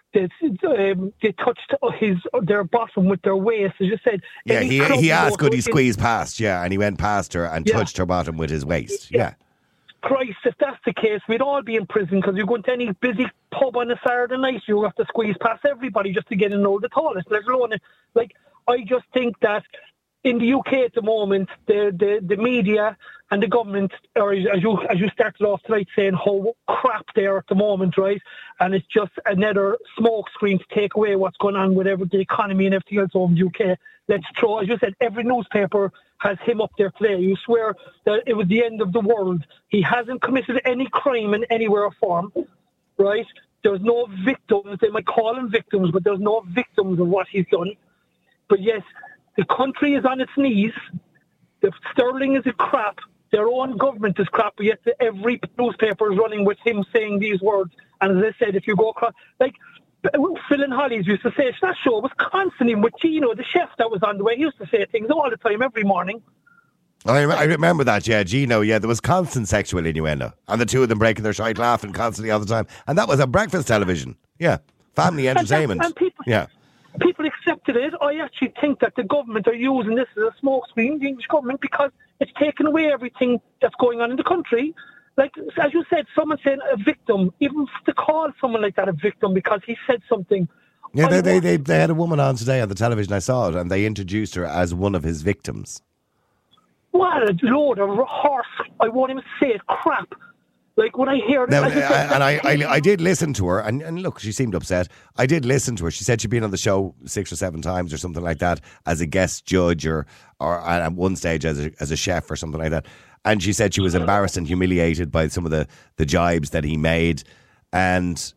they touched their bottom with their waist, as you said. Yeah, he asked, could he squeeze past? Yeah, and he went past her and touched her bottom with his waist. Yeah. Christ, if that's the case, we'd all be in prison because you go into any busy pub on a Saturday night, you have to squeeze past everybody just to get in all the toilets, let alone, like, I just think that in the UK at the moment, the media and the government, or as you started off tonight saying how crap they are at the moment, right? And it's just another smoke screen to take away what's going on with the economy and everything else over in the UK. Let's throw, as you said, every newspaper has him up there today. You swear that it was the end of the world. He hasn't committed any crime in any way or form, right? There's no victims. They might call him victims, but there's no victims of what he's done. But yes, the country is on its knees. The sterling is a crap. Their own government is crap, but yet every newspaper is running with him saying these words. And as I said, if you go across, like Phil and Hollies used to say, that show was constantly with Gino, the chef that was on the way. He used to say things all the time, every morning. I remember that, yeah, Gino, yeah, there was constant sexual innuendo. And the two of them breaking their shite laughing constantly all the time. And that was on breakfast television. Yeah, family entertainment. And people accepted it. I actually think that the government are using this as a smokescreen, the English government, because it's taken away everything that's going on in the country. Like, as you said, someone said a victim, even to call someone like that a victim because he said something. Yeah, they had a woman on today on the television, I saw it, and they introduced her as one of his victims. What a load of horse, I won't even say it, crap. Like, when I hear it... I did listen to her, and look, she seemed upset. I did listen to her. She said she'd been on the show 6 or 7 times or something like that as a guest judge or at one stage as a chef or something like that. And she said she was embarrassed and humiliated by some of the jibes that he made. And...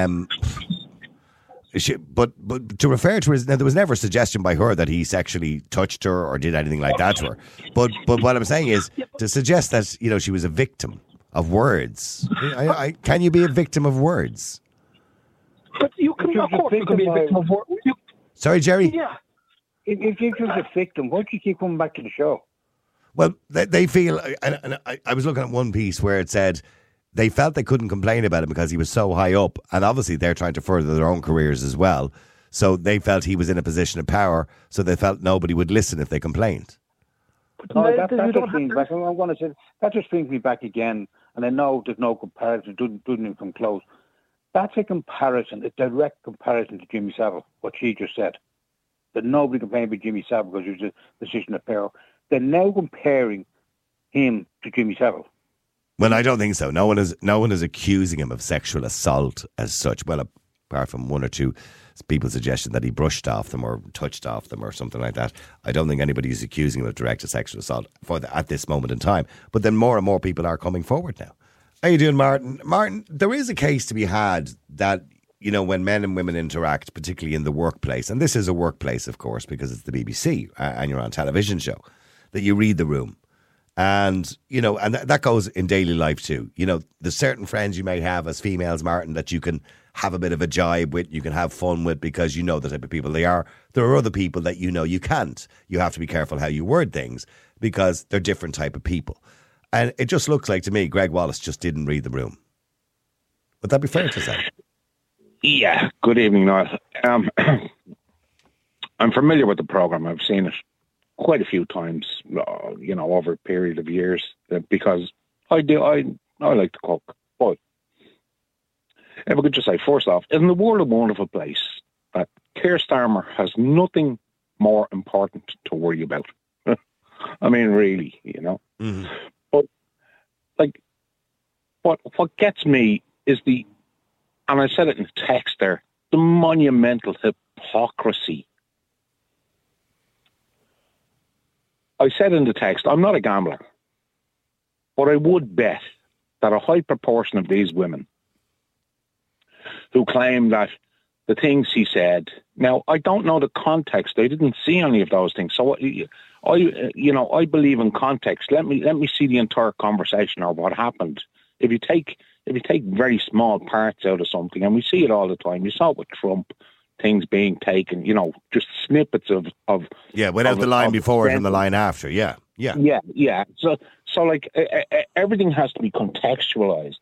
But to refer to her, now, there was never a suggestion by her that he sexually touched her or did anything like that to her. But what I'm saying is to suggest that, you know, she was a victim of words. Can you be a victim of words? But you can, of course, you can be a victim of words. Sorry, Jerry? Yeah. If you're just a victim, why do you keep coming back to the show? Well, they feel, and I was looking at one piece where it said they felt they couldn't complain about him because he was so high up, and obviously they're trying to further their own careers as well. So they felt he was in a position of power, so they felt nobody would listen if they complained. That just brings back. I'm going to say that just brings me back again, and I know there's no comparison. Doesn't even come close. That's a comparison, a direct comparison to Jimmy Savile. What she just said, that nobody complained about Jimmy Savile because he was in a position of power. They're now comparing him to Jimmy Savile. Well, I don't think so. No one is accusing him of sexual assault as such. Well, apart from one or two people suggesting that he brushed off them or touched off them or something like that. I don't think anybody is accusing him of direct sexual assault at this moment in time. But then more and more people are coming forward now. How you doing, Martin? Martin, there is a case to be had that, you know, when men and women interact, particularly in the workplace, and this is a workplace, of course, because it's the BBC and you're on a television show, that you read the room. And, you know, and that goes in daily life too. You know, there's certain friends you may have as females, Martin, that you can have a bit of a jibe with, you can have fun with because you know the type of people they are. There are other people that you know you can't. You have to be careful how you word things because they're different type of people. And it just looks like to me, Greg Wallace just didn't read the room. Would that be fair to say? Yeah. Good evening, Niall. I'm familiar with the programme. I've seen it quite a few times, you know, over a period of years, because I like to cook. But if I could just say, first off, isn't the world a wonderful place that Keir Starmer has nothing more important to worry about? I mean, really, you know. Mm-hmm. But what gets me is and I said it in the text there, the monumental hypocrisy. I said in the text, I'm not a gambler, but I would bet that a high proportion of these women who claim that the things he said, now I don't know the context. I didn't see any of those things. So I believe in context. Let me see the entire conversation or what happened. If you take very small parts out of something, and we see it all the time. You saw it with Trump. Things being taken, you know, just snippets of without the line before it and the line after, yeah. So like everything has to be contextualized,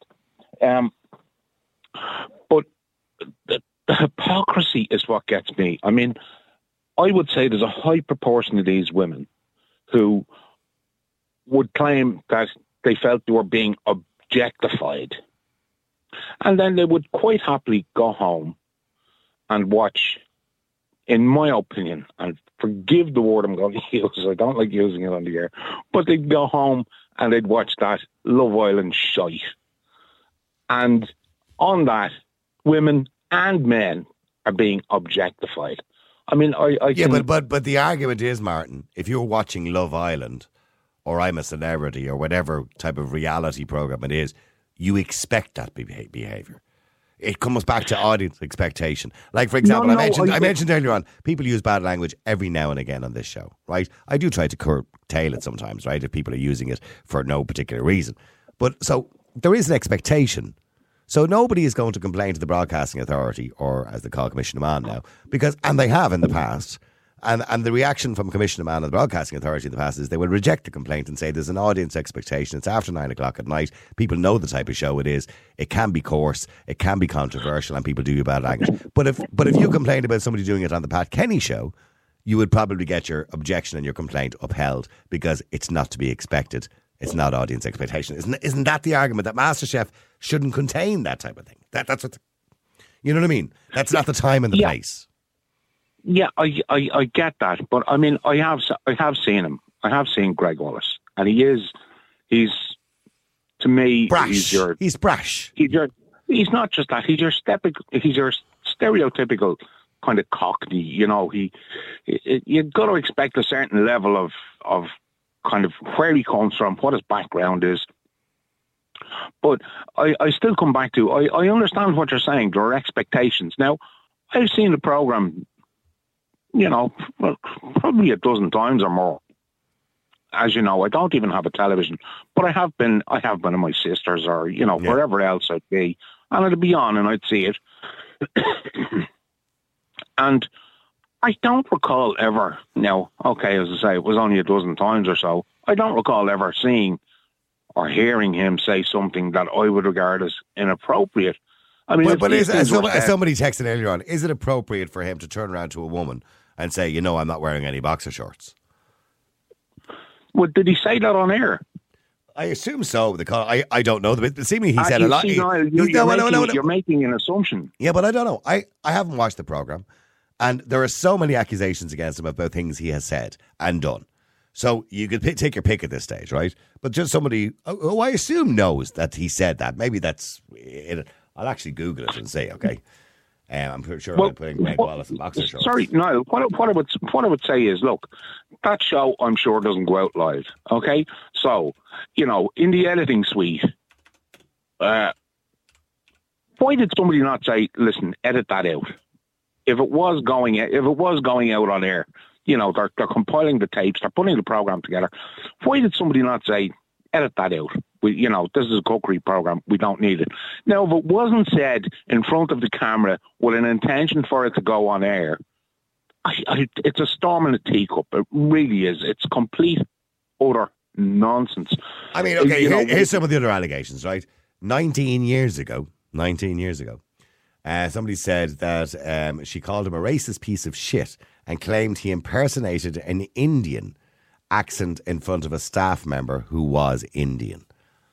but the hypocrisy is what gets me. I mean, I would say there's a high proportion of these women who would claim that they felt they were being objectified, and then they would quite happily go home and watch in my opinion, and forgive the word I'm going to use, I don't like using it on the air, but they'd go home and they'd watch that Love Island shite. And on that, women and men are being objectified. I mean, but the argument is, Martin, if you're watching Love Island or I'm a Celebrity or whatever type of reality program it is, you expect that behaviour. It comes back to audience expectation. Like, for example, I mentioned earlier on, people use bad language every now and again on this show, right? I do try to curtail it sometimes, right, if people are using it for no particular reason. But so there is an expectation. So nobody is going to complain to the Broadcasting Authority, or as they call Commissioner Mann now, and they have in the past. And the reaction from Commissioner Mann and the Broadcasting Authority in the past is they will reject the complaint and say there's an audience expectation. It's after 9 o'clock at night. People know the type of show it is. It can be coarse. It can be controversial, and people do bad language. But if you complained about somebody doing it on the Pat Kenny show, you would probably get your objection and your complaint upheld because it's not to be expected. It's not audience expectation. Isn't that the argument that MasterChef shouldn't contain that type of thing? That's what. You know what I mean? That's not the time and the place. Yeah, I get that, but I mean, I have seen him. I have seen Greg Wallace, and he's to me, brash. He's brash. He's not just that. He's your stereotypical kind of Cockney. You know, you've got to expect a certain level of kind of where he comes from, what his background is. But I still come back to, I understand what you're saying. There are expectations. Now, I've seen the program, you know, well, probably a dozen times or more. As you know, I don't even have a television, but I have been at my sister's or, you know, wherever else I'd be, and I'd be on and I'd see it. And I don't recall ever, now, okay, as I say, it was only a dozen times or so, I don't recall ever seeing or hearing him say something that I would regard as inappropriate. I mean, but as somebody texted earlier on, is it appropriate for him to turn around to a woman and say, you know, I'm not wearing any boxer shorts? Well, did he say that on air? I assume so. I don't know. But seemingly he said a lot. You're making an assumption. Yeah, but I don't know. I haven't watched the programme. And there are so many accusations against him about things he has said and done. So you could take your pick at this stage, right? But just somebody who I assume knows that he said that. Maybe that's it. I'll actually Google it and say, okay. I'm pretty sure I'm putting Greg Wallace in boxer shorts. Sorry, Niall. What I would say is, look, that show I'm sure doesn't go out live. Okay, so you know, in the editing suite, why did somebody not say, listen, edit that out? If it was going out on air, you know, they're compiling the tapes, they're putting the program together. Why did somebody not say, edit that out? You know, this is a cookery program. We don't need it. Now, if it wasn't said in front of the camera with an intention for it to go on air, it's a storm in a teacup. It really is. It's complete, utter nonsense. I mean, okay, here's some of the other allegations, right? 19 years ago, somebody said that she called him a racist piece of shit and claimed he impersonated an Indian accent in front of a staff member who was Indian.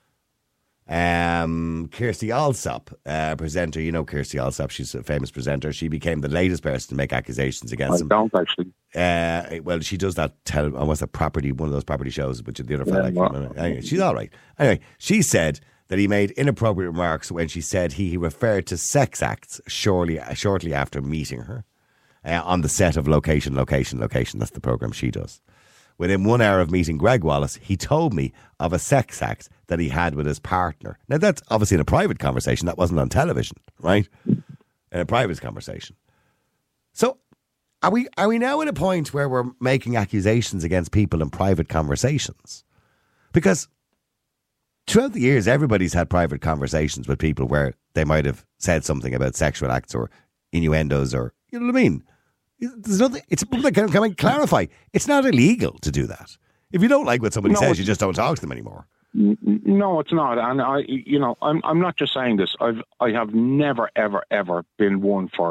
Kirsty Allsop, presenter, you know Kirsty Allsop, she's a famous presenter. She became the latest person to make accusations against him. I don't actually. Well, she does that almost one of those property shows, but the other fella. Anyway, she's all right. Anyway, she said that he made inappropriate remarks when she said he referred to sex acts shortly after meeting her on the set of Location. That's the program she does. Within 1 hour of meeting Greg Wallace, he told me of a sex act that he had with his partner. Now, that's obviously in a private conversation. That wasn't on television, right? In a private conversation. So, are we now at a point where we're making accusations against people in private conversations? Because throughout the years, everybody's had private conversations with people where they might have said something about sexual acts or innuendos or, you know what I mean? There's nothing. Can I clarify? It's not illegal to do that. If you don't like what somebody says, you just don't talk to them anymore. No, it's not. And I'm not just saying this. I have never, ever, ever been one for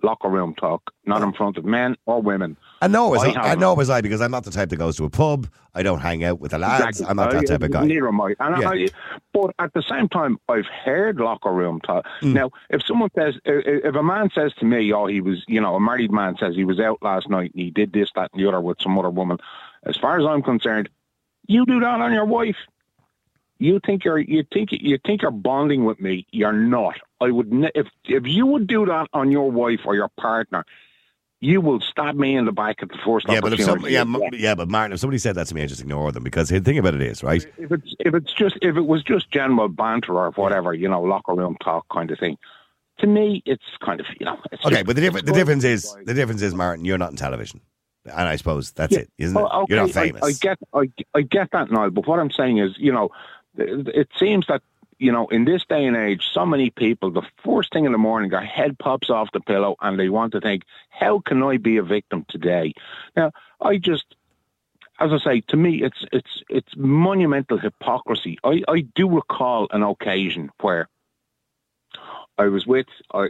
locker room talk, not in front of men or women. I know it was I, because I'm not the type that goes to a pub. I don't hang out with the lads. Exactly. I'm not that type of guy. Neither am I. But at the same time, I've heard locker room talk. Now, if a man says to me, he was, a married man says he was out last night and he did this, that, and the other with some other woman, as far as I'm concerned, you do that on your wife. You think you're bonding with me? You're not. I would if you would do that on your wife or your partner, you will stab me in the back at the first opportunity. But Martin, if somebody said that to me, I just ignore them, because the thing about it is, right? If it was just general banter or whatever, locker room talk kind of thing. To me, it's kind of It's okay, but the difference is, Martin, you're not in television, and I suppose that's it, isn't it? Okay, you're not famous. I get that now, but what I'm saying is, it seems that, in this day and age, so many people, the first thing in the morning, their head pops off the pillow and they want to think, how can I be a victim today? Now, as I say, to me, it's monumental hypocrisy. I do recall an occasion where I was with, my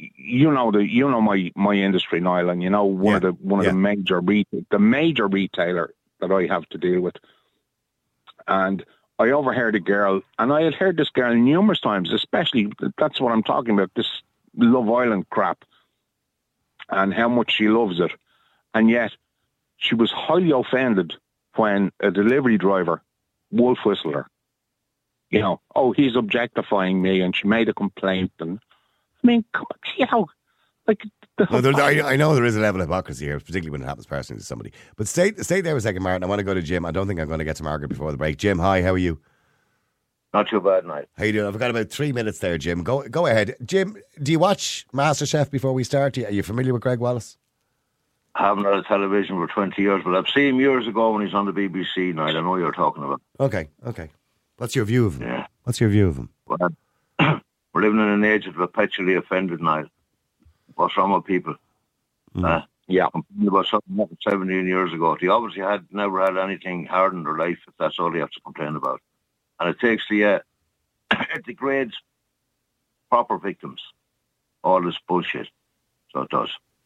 industry, Niall, and one of the major retailer that I have to deal with, and I overheard a girl, and I had heard this girl numerous times, especially, that's what I'm talking about, this Love Island crap, and how much she loves it. And yet, she was highly offended when a delivery driver wolf whistled her. He's objectifying me, and she made a complaint. And I mean, I know there is a level of hypocrisy here, particularly when it happens personally to somebody. But stay there a second, Martin. I want to go to Jim. I don't think I'm going to get to Margaret before the break. Jim, hi, how are you? Not too bad, Niall. How you doing? I've got about 3 minutes there, Jim. Go ahead. Jim, do you watch MasterChef before we start? Are you familiar with Greg Wallace? I haven't had a television for 20 years, but I've seen him years ago when he's on the BBC, Niall. I know what you're talking about. Okay. What's your view of him? Yeah. What's your view of him? Well, we're living in an age of perpetually offended, Niall. What's wrong with people? About something happened 17 years ago. He obviously never had anything hard in their life, if that's all they have to complain about. And it takes it degrades proper victims, all this bullshit. So it does.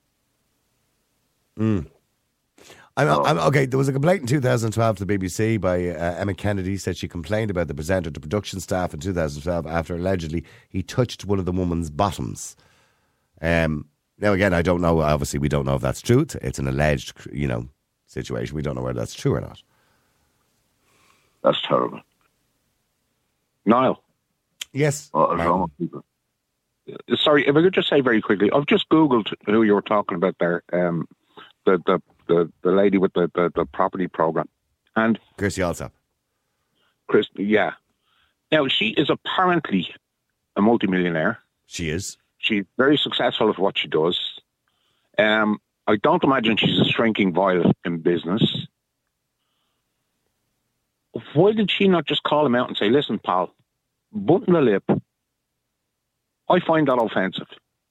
I'm okay. There was a complaint in 2012 to the BBC by Emma Kennedy. Said she complained about the presenter to production staff in 2012 after allegedly he touched one of the woman's bottoms. Now again, I don't know. Obviously, we don't know if that's true. It's an alleged, situation. We don't know whether that's true or not. That's terrible. Niall. Yes. What is wrong with people? Sorry, if I could just say very quickly, I've just Googled who you were talking about there. The lady with the property program, and Kirsty Allsop. Yeah. Now she is apparently a multimillionaire. She is. She's very successful at what she does. I don't imagine she's a shrinking violet in business. Why did she not just call him out and say, "Listen, pal, button the lip"? I find that offensive.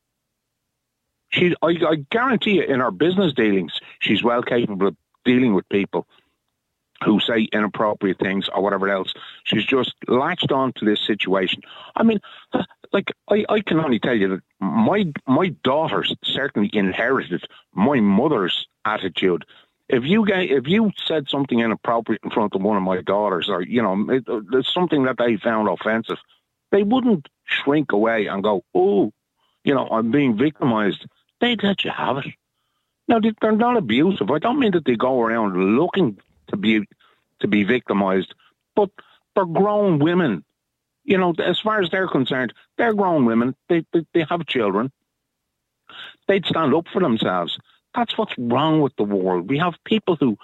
I guarantee you, in her business dealings, she's well capable of dealing with people who say inappropriate things or whatever else. She's just latched on to this situation. I mean, I can only tell you that my daughters certainly inherited my mother's attitude. If you said something inappropriate in front of one of my daughters, or there's something that they found offensive, they wouldn't shrink away and go, "Oh, I'm being victimized." They'd let you have it. Now, they're not abusive. I don't mean that they go around looking to be victimized, but they're grown women. As far as they're concerned, they're grown women. They have children. They'd stand up for themselves. That's what's wrong with the world. We have people who,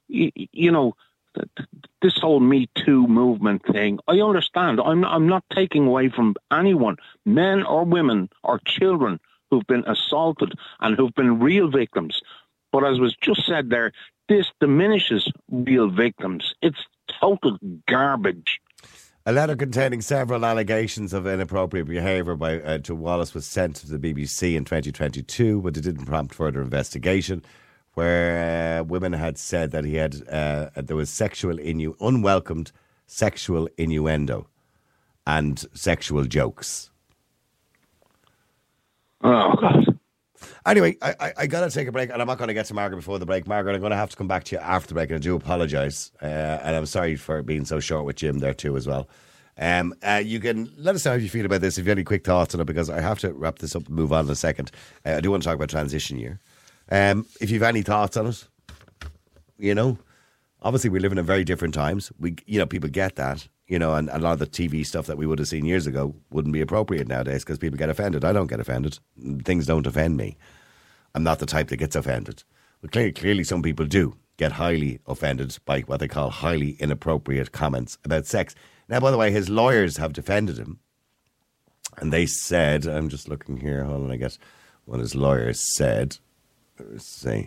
this whole Me Too movement thing. I understand. I'm not taking away from anyone, men or women or children, who've been assaulted and who've been real victims. But as was just said there, this diminishes real victims. It's total garbage. A letter containing several allegations of inappropriate behaviour to Wallace was sent to the BBC in 2022, but it didn't prompt further investigation, where women had said that he had there was unwelcomed sexual innuendo and sexual jokes. Oh, God. Anyway, I got to take a break, and I'm not going to get to Margaret before the break. Margaret, I'm going to have to come back to you after the break, and I do apologise. And I'm sorry for being so short with Jim there too as well. You can let us know how you feel about this, if you have any quick thoughts on it, because I have to wrap this up and move on in a second. I do want to talk about transition year. If you have any thoughts on it, you know, obviously we live in a very different times. People get that, you know, and a lot of the TV stuff that we would have seen years ago wouldn't be appropriate nowadays because people get offended. I don't get offended. Things don't offend me. I'm not the type that gets offended. But clearly some people do get highly offended by what they call highly inappropriate comments about sex. Now, by the way, his lawyers have defended him. And they said, I'm just looking here, hold on, I guess what his lawyers said. Let's see.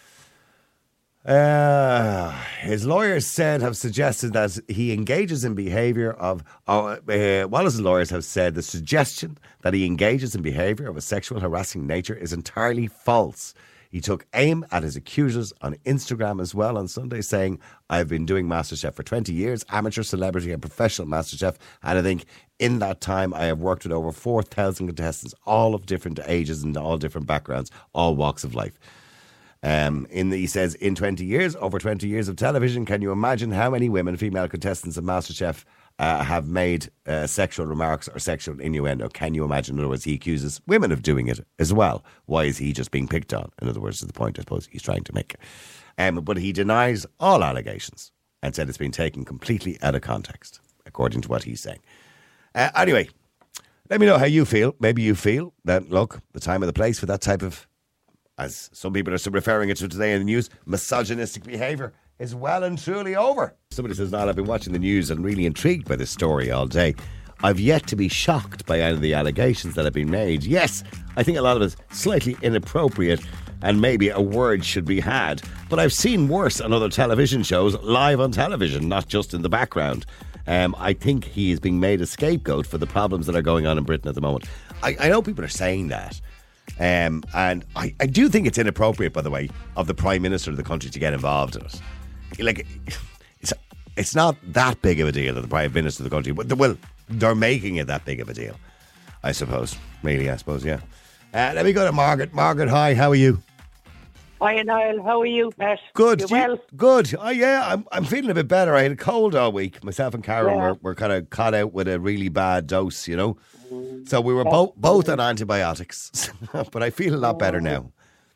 His lawyers have suggested that he engages in behaviour of, Wallace's lawyers have said the suggestion that he engages in behaviour of a sexual harassing nature is entirely false. He took aim at his accusers on Instagram as well on Sunday, saying, I've been doing MasterChef for 20 years, amateur, celebrity and professional MasterChef, and I think in that time I have worked with over 4,000 contestants, all of different ages and all different backgrounds, all walks of life. He says, in 20 years, over 20 years of television, can you imagine how many women, female contestants of MasterChef, have made sexual remarks or sexual innuendo? Can you imagine? In other words, he accuses women of doing it as well. Why is he just being picked on? In other words, is the point I suppose he's trying to make. But he denies all allegations and said it's been taken completely out of context, according to what he's saying. Anyway, let me know how you feel. Maybe you feel that, look, the time and the place for that type of, as some people are still referring it to today in the news, misogynistic behaviour is well and truly over. Somebody says, Niall, I've been watching the news and really intrigued by this story all day. I've yet to be shocked by any of the allegations that have been made. Yes, I think a lot of it is slightly inappropriate and maybe a word should be had. But I've seen worse on other television shows, live on television, not just in the background. I think he is being made a scapegoat for the problems that are going on in Britain at the moment. I know people are saying that. And I do think it's inappropriate, by the way, of the Prime Minister of the country to get involved in it. Like, it's not that big of a deal of the Prime Minister of the country, but they're making it that big of a deal, I suppose. Really, I suppose, yeah. Let me go to Margaret. Margaret, hi, how are you? Hi, Niall. How are you, Pat? Good. You well? Good. Oh, yeah, I'm feeling a bit better. I had a cold all week. Myself and Karen were kind of caught out with a really bad dose, you know. So we were both on antibiotics, but I feel a lot better now.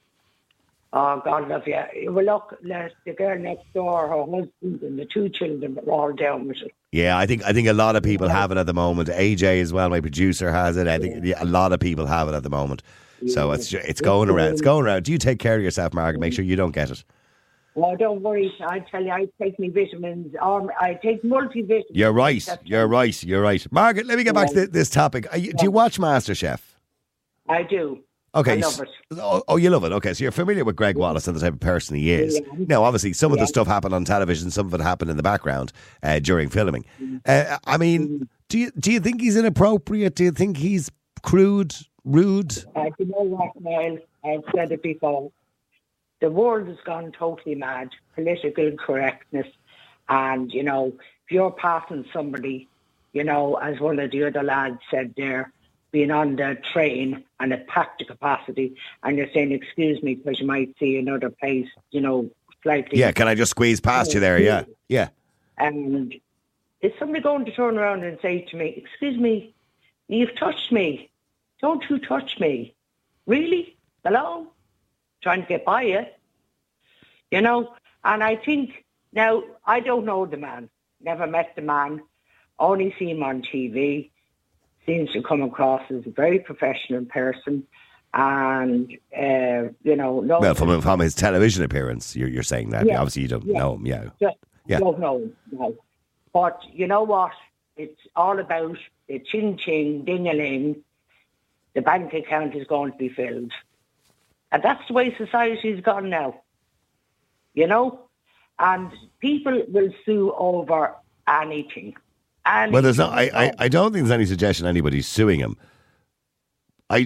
Oh, God love you. Well, look, the girl next door, her husband and the two children are all down with it. Yeah, I think a lot of people have it at the moment. AJ as well, my producer, has it. I think a lot of people have it at the moment. So it's going around. It's going around. Do you take care of yourself, Margaret? Make sure you don't get it. Well, don't worry. I tell you, I take my vitamins. I take multivitamins. You're right. Margaret, let me get back to this topic. Do you watch MasterChef? I do. Okay. I love it. Oh, you love it. Okay, so you're familiar with Greg Wallace and the type of person he is. Yeah. Now, obviously, some of the stuff happened on television, some of it happened in the background during filming. I mean, do you think he's inappropriate? Do you think he's crude, rude? You know what, Niall? I've said it before. The world has gone totally mad. Political correctness. And, you know, if you're passing somebody, you know, as one of the other lads said there, being on the train and at packed capacity, and you're saying, excuse me, because you might see another place, you know, slightly. Yeah, can I just squeeze past you there? Yeah, yeah. And is somebody going to turn around and say to me, excuse me, you've touched me. Don't you touch me. Really? Hello? Trying to get by you. You know? And I think, now, I don't know the man. Never met the man. Only see him on TV. Seems to come across as a very professional person. And, you know... No, well, from his television appearance, you're saying that. Yeah, obviously, you don't know him, Don't know him, no. But you know what? It's all about the ching-ching, ding-a-ling. The bank account is going to be filled. And that's the way society's gone now. You know? And people will sue over anything. Well, there's not. I don't think there's any suggestion anybody's suing him. I'm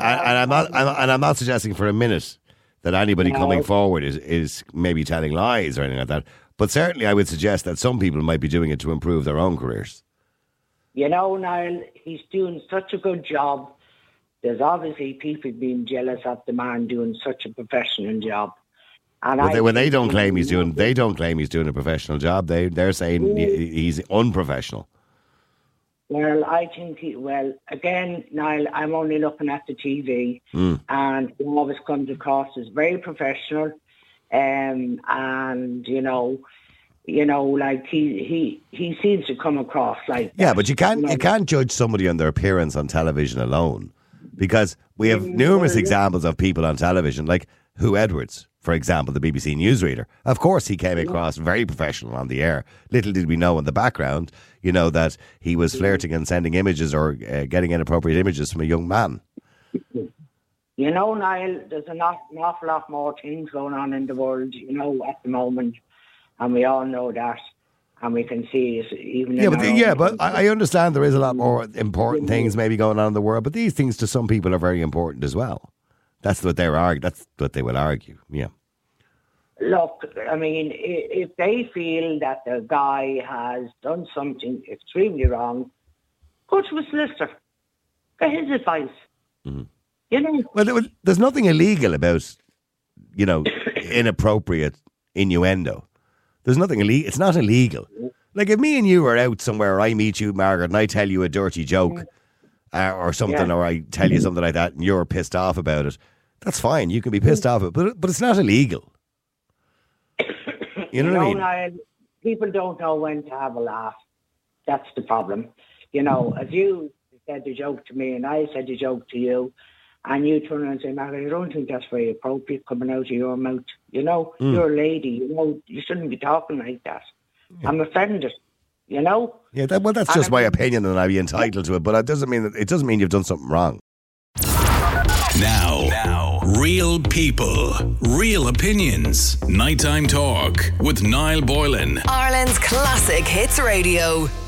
not suggesting for a minute that anybody coming forward is maybe telling lies or anything like that. But certainly, I would suggest that some people might be doing it to improve their own careers. You know, Niall, he's doing such a good job. there's obviously people being jealous of the man doing such a professional job. And when they don't claim he's doing a professional job. They're saying he's unprofessional. Well, I think again, Niall, I'm only looking at the TV, and he always comes across as very professional, and like he seems to come across like yeah, that, but you can't judge somebody on their appearance on television alone, because we have numerous examples of people on television, like Hugh Edwards, for example, the BBC newsreader. Of course, he came across very professional on the air. Little did we know in the background, that he was flirting and sending images or getting inappropriate images from a young man. Niall, there's an awful lot more things going on in the world, at the moment, and we all know that, and we can see it even but I understand there is a lot more important things maybe going on in the world, but these things to some people are very important as well. That's what they will argue. Yeah. Look, I mean, if they feel that the guy has done something extremely wrong, go to a solicitor. Get his advice. Mm-hmm. Well, there's nothing illegal about, inappropriate innuendo. There's nothing illegal. It's not illegal. Like if me and you are out somewhere, or I meet you, Margaret, and I tell you a dirty joke or something, or I tell you something like that, and you're pissed off about it, that's fine. You can be pissed off about it, but it's not illegal. You know what I mean? Niall, people don't know when to have a laugh. That's the problem. If you said the joke to me and I said the joke to you, and you turn around and say, Margaret, I don't think that's very appropriate coming out of your mouth. You're a lady. You shouldn't be talking like that. Yeah. I'm offended. Yeah, that's just my opinion, and I'd be entitled to it. But it doesn't mean you've done something wrong. Now, real people, real opinions. Nighttime Talk with Niall Boylan. Ireland's Classic Hits Radio.